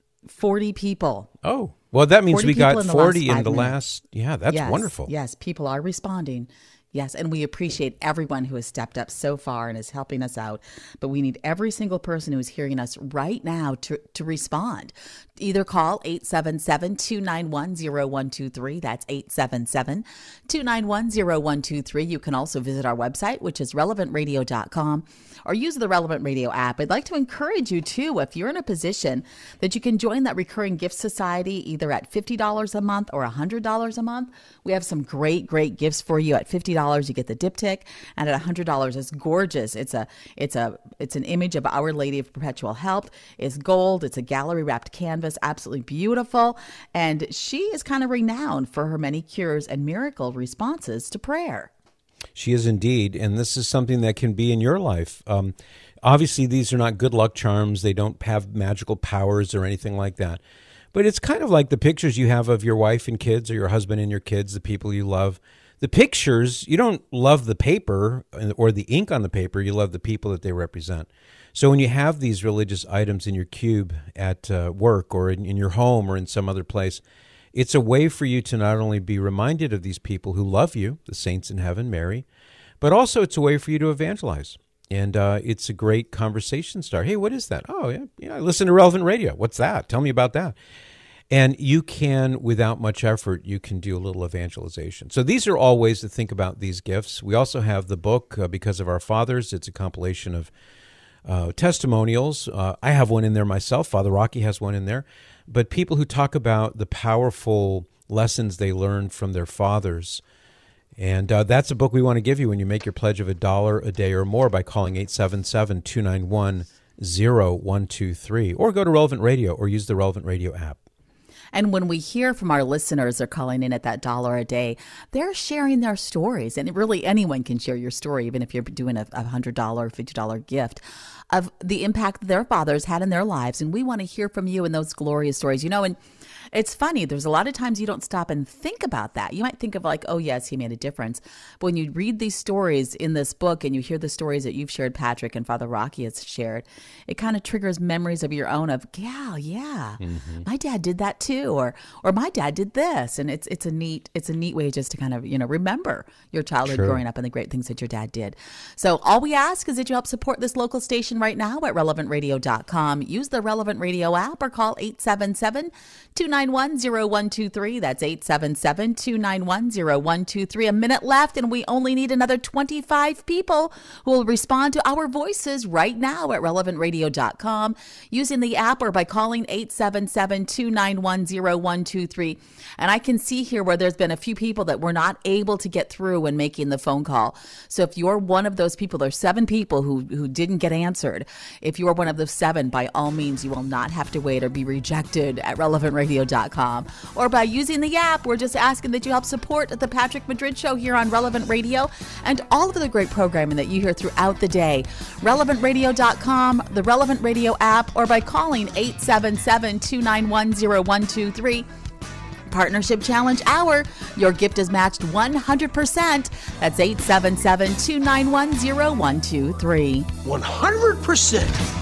forty people. Oh, well, that means forty we people got in the forty last in the five last. Yeah, that's Yes, wonderful. Yes, people are responding. Yes, and we appreciate everyone who has stepped up so far and is helping us out. But we need every single person who is hearing us right now to, to respond. Either call eight seven seven, two nine one, zero one two three. That's eight seven seven, two nine one, zero one two three. You can also visit our website, which is relevant radio dot com, or use the Relevant Radio app. I'd like to encourage you, too, if you're in a position that you can join that Recurring Gift Society, either at fifty dollars a month or one hundred dollars a month. We have some great, great gifts for you. At fifty dollars, you get the diptych, and at one hundred dollars, it's gorgeous. It's a, it's a, it's an image of Our Lady of Perpetual Help. It's gold. It's a gallery-wrapped canvas, absolutely beautiful. And she is kind of renowned for her many cures and miracle responses to prayer. She is indeed, and this is something that can be in your life. Um, obviously, these are not good luck charms. They don't have magical powers or anything like that. But it's kind of like the pictures you have of your wife and kids, or your husband and your kids, the people you love. The pictures, you don't love the paper or the ink on the paper. You love the people that they represent. So when you have these religious items in your cube at uh, work or in, in your home or in some other place, it's a way for you to not only be reminded of these people who love you, the saints in heaven, Mary, but also it's a way for you to evangelize. And uh, it's a great conversation starter. Hey, what is that? Oh, yeah, yeah, I listen to Relevant Radio. What's that? Tell me about that. And you can, without much effort, you can do a little evangelization. So these are all ways to think about these gifts. We also have the book, uh, Because of Our Fathers. It's a compilation of uh, testimonials. Uh, I have one in there myself. Father Rocky has one in there. But people who talk about the powerful lessons they learned from their fathers. And uh, that's a book we want to give you when you make your pledge of a dollar a day or more by calling eight seven seven, two nine one, zero one two three. Or go to Relevant Radio or use the Relevant Radio app. And when we hear from our listeners, they're calling in at that dollar a day, they're sharing their stories. And really anyone can share your story, even if you're doing a one hundred dollars, fifty dollars gift, of the impact their fathers had in their lives. And we want to hear from you in those glorious stories. You know, and it's funny, there's a lot of times you don't stop and think about that. You might think of like, oh, yes, he made a difference. But when you read these stories in this book and you hear the stories that you've shared, Patrick, and Father Rocky has shared, it kind of triggers memories of your own of, yeah, yeah, mm-hmm. my dad did that too, or or my dad did this. And it's it's a neat it's a neat way just to kind of, you know, remember your childhood True. growing up and the great things that your dad did. So all we ask is that you help support this local station right now at relevant radio dot com. Use the Relevant Radio app or call eight seven seven, two nine one, zero one two three. That's eight seven seven, two nine one, zero one two three. A minute left, and we only need another twenty-five people who will respond to our voices right now at relevant radio dot com using the app or by calling eight seven seven, two nine one, zero one two three. And I can see here where there's been a few people that were not able to get through when making the phone call. So if you're one of those people, there's seven people who, who didn't get answered. If you are one of those seven, by all means, you will not have to wait or be rejected at relevant radio dot com. Or by using the app, we're just asking that you help support the Patrick Madrid Show here on Relevant Radio and all of the great programming that you hear throughout the day. relevant radio dot com, the Relevant Radio app, or by calling eight seven seven, two nine one, zero one two three. Partnership Challenge Hour. Your gift is matched one hundred percent. That's eight seven seven, two nine one, zero one two three. one hundred percent.